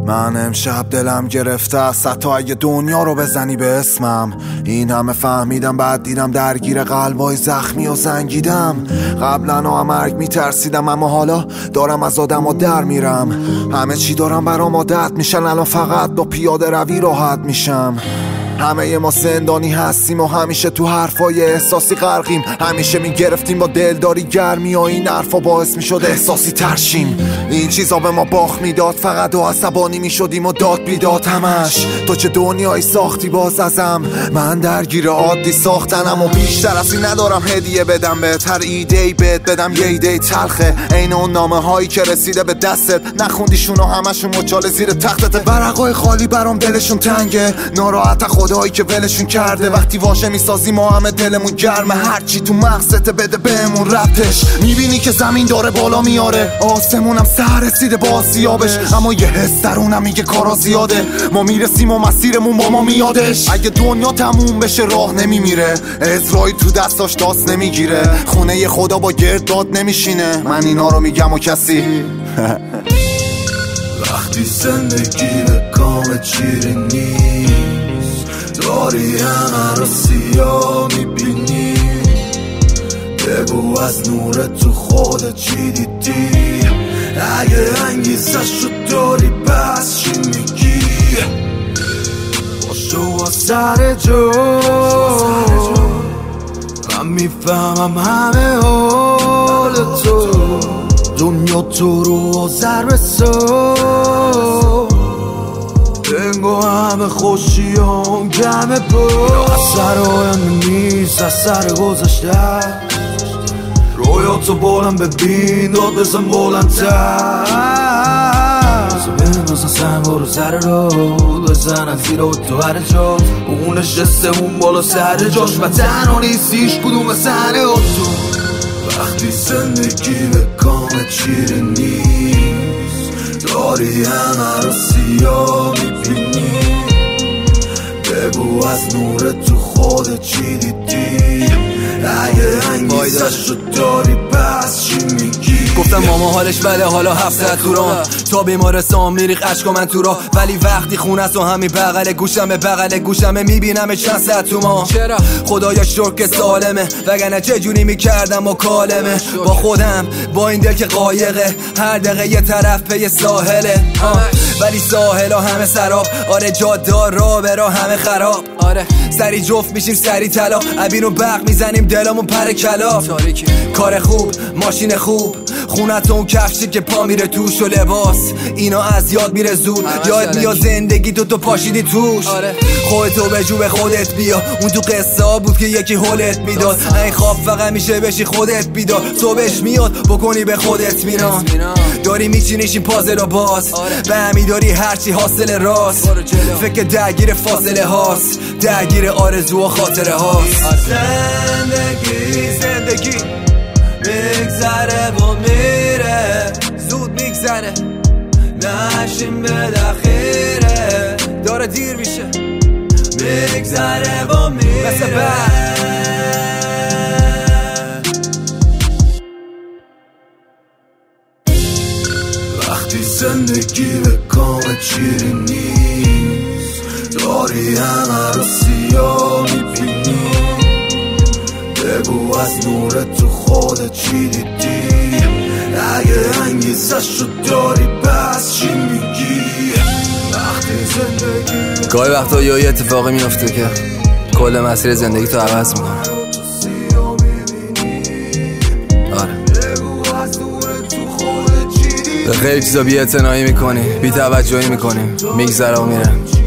من امشب دلم گرفته است حتی اگه دنیا رو بزنی به اسمم. این همه فهمیدم بعد دیدم درگیر قلبای زخمی و زنگیدم. قبلا مرگ میترسیدم اما حالا دارم از آدم در میرم. همه چی دارم برام عادت میشن، الان فقط با پیاده روی راحت میشم. همه ما زندانی هستیم و همیشه تو حرفای احساسی غرقیم. همیشه میگرفتیم با دلداری گرمی و این حرفا باعث میشد احساسی ترشیم. این چیزا به ما باخت میداد، فقط و عصبانی میشدیم و داد بیداد همش. تو چه دنیایی ساختی باز ازم، من درگیر عادی ساختنم و بیشتر از این ندارم هدیه بدم بهت. هر ایده‌ای بهت بدم یه ایده تلخه، عین اون نامه هایی که رسیده به دستت نخوندیشون و همشون مچاله زیر تختت. ورقای خالی برام دلشون تنگه، ناراحت خدایی که ولشون کرده. وقتی واژه میسازیم ما همه دلمون گرمه، هرچی تو مغزت بده بهمون ربطش. میبینی که زمین داره بالا میاره، آسمونم سر رسیده با آسیابش، اما یه حس درونم میگه کارا زیاده. ما میرسیم و مسیرمون با ما میادش. اگه دنیا تموم بشه راه نمیمیره، اسرائیل تو دستاش داست نمیگیره، خونه خدا با گرداد نمیشینه. من اینا رو میگم و کسی وقتی زندگی به کام چیره نیست، داری همه رو سیاه میبینی. بگو از نور تو خودت چی دیدی، اگه انگیزش رو داری پس چی میگی؟ باشو سر جو، من میفهمم همه حال تو. دنیا تو رو آذر بسا، بگو همه خوشیام گمه با. اثر آینده نیست، اثر گذشته. رویاتو بلند ببین، داد بزن بلندتر. بندازن سنگا رو سر رو، بزنن زیر و تو هر جا. اون نشسته اون بالا سر جاش و تنها نیستیش کدوم سنه تو. وقتی زندگی به کام چیره نیست، داری همه رو سیاه میبینی. بگو از نور تو خودت چی دیدی، اگه انگیزش رو داری پس چی میگی؟ گفتم ماما حالش بله حالا 700 تو راه، تا بیمارستان میریخ عشق من تو راه. ولی وقتی خونه است و همین بغل گوشمه، بغل گوشمه میبینم چند ساعت تو ما. چرا خدایا شکر که سالمه، وگرنه چه جونی میکردم و کالمه. با خودم با این دل که قایقه، هر دقیقه یه طرف پی ساحله. ولی ساحل ها همه سراب، آره جادار را برا همه خراب. آره سری جفت میشیم سری طلا، عبین و برق میزنیم دلمون پر کلا. کار خوب ماشین خوب، خونت اون کفشی که پا میره توش و لباس، اینا از یاد میره زود. یاد میاد زندگی تو پاشیدی توش. خودتو بجو به خودت بیا، اون تو قصه ها بود که یکی هولت میداد. این خواب فقط میشه بشی خودت بیدار، صبحش میاد بکنی به خودت میران. داری میچینیش این پازل رو باز، به همی داری هرچی حاصل راست. فکر درگیر فاصله هاست، درگیر آرزو و خاطره هاست. زندگی میگذره و میره، زود میگذره نشیم به دخیره. داره دیر میشه میگذره و میره مثل بعد. وقتی زندگی به کام چیری نیست، داری همه رو سیاه میبینی. بگو از نور تو خودت چی دیدی، اگه انگیزش رو داری پس چی میگی؟ وقتی زندگی گاهی وقتا یه اتفاقی میفته که کل مسیر زندگی تو عوض میکنه. آره به خیلی چیزا بی اعتنایی میکنی، بی توجهی میکنی، میگذره و میره.